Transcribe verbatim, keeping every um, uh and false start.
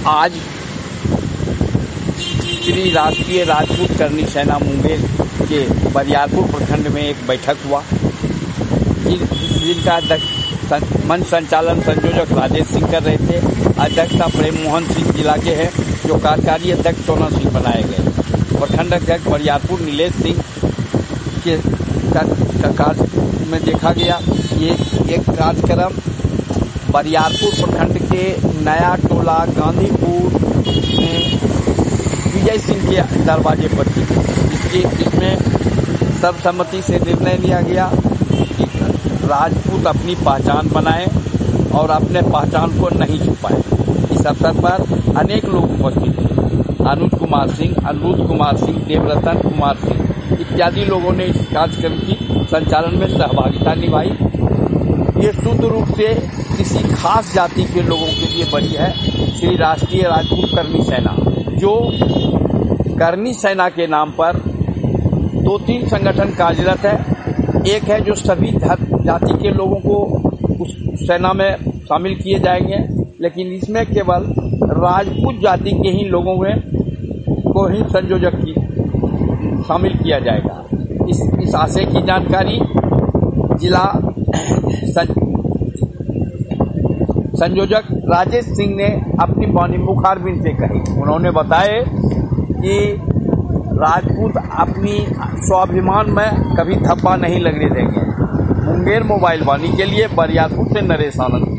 आज श्री राष्ट्रीय राजपूत करनी सेना मुंगेर के बरियारपुर प्रखंड में एक बैठक हुआ, जिनका अध्यक्ष मंच संचालन संयोजक राजेश सिंह कर रहे थे। अध्यक्षता प्रेम मोहन सिंह जिला के हैं, जो कार्यकारी अध्यक्ष सोना सिंह बनाए गए। प्रखंड अध्यक्ष बरियारपुर नीलेश सिंह के कार्य में देखा गया। ये एक कार्यक्रम बरियारपुर प्रखंड के नया टोला गांधीपुर में विजय सिंह के दरवाजे पर थी। इसके इसमें सर्वसम्मति से निर्णय लिया गया कि राजपूत अपनी पहचान बनाए और अपने पहचान को नहीं छुपाए। इस अवसर पर अनेक लोग उपस्थित थे। अनुज कुमार सिंह, अनिरुद्ध कुमार सिंह, देवरतन कुमार सिंह इत्यादि लोगों ने इस कार्यक्रम की संचालन में सहभागिता निभाई। ये शुद्ध रूप से किसी खास जाति के लोगों के लिए बनी है श्री राष्ट्रीय राजपूत करनी सेना, जो करनी सेना के नाम पर दो तीन संगठन कार्यरत है। एक है जो सभी जाति के लोगों को उस सेना में शामिल किए जाएंगे, लेकिन इसमें केवल राजपूत जाति के ही लोगों में को ही संयोजक की शामिल किया जाएगा। इस इस आशय की जानकारी जिला संयोजक राजेश सिंह ने अपनी वाणी मुखारबिन से कही। उन्होंने बताया कि राजपूत अपनी स्वाभिमान में कभी धब्बा नहीं लगने देंगे। मुंगेर मोबाइल वाणी के लिए बरियारपुर से नरेश आनंद।